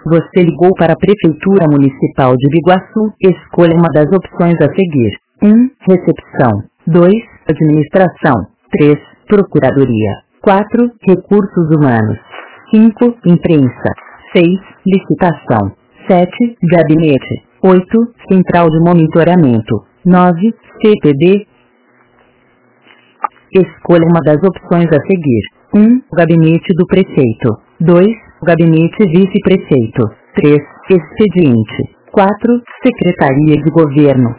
Você ligou para a Prefeitura Municipal de Biguaçu. Escolha uma das opções a seguir. 1. Recepção. 2. Administração. 3. Procuradoria. 4. Recursos humanos. 5. Imprensa. 6. Licitação. 7. Gabinete. 8. Central de monitoramento. 9. CPD. Escolha uma das opções a seguir. 1. Gabinete do prefeito. 2. Gabinete vice-prefeito. 3. Expediente. 4. Secretaria de Governo.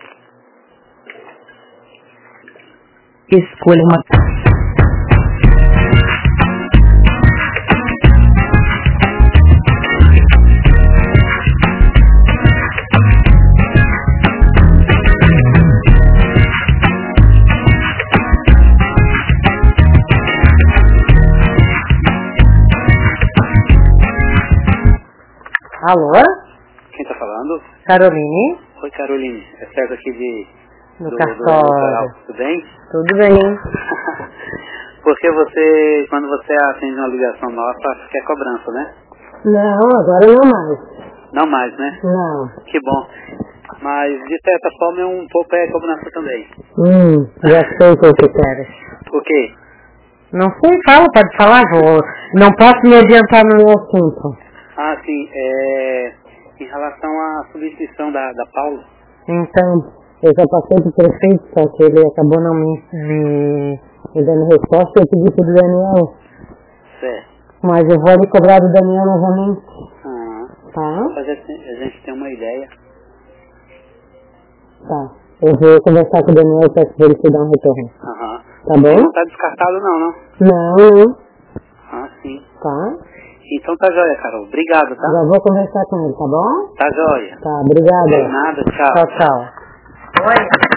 Escolha uma... Alô? Quem tá falando? Caroline? Oi, Caroline. É Sérgio aqui No do cartório. Tudo bem? Tudo bem. Porque você, quando você atende uma ligação nossa, quer cobrança, né? Não, agora não mais. Não mais, né? Não. Que bom. Mas, de certa forma, um pouco é cobrança também. Já sei o que você quer. Por quê? Não sei, fala, pode falar, vou. Não posso me adiantar no meu assunto. Ah, sim. Em relação à substituição da Paula. Então, eu já passei pro prefeito, só que ele acabou não me dando resposta, eu pedi pro Daniel. Certo. Mas eu vou lhe cobrar do Daniel novamente. Tá? Mas a gente tem uma ideia. Tá. Eu vou conversar com o Daniel e peço pra ele te dar um retorno. Tá bom? Não tá descartado não? Não. Ah, sim. Tá? Então tá jóia, Carol. Obrigado, tá? Já vou conversar com ele, tá bom? Tá jóia. Tá, obrigada. De nada, tchau. Tchau. Oi.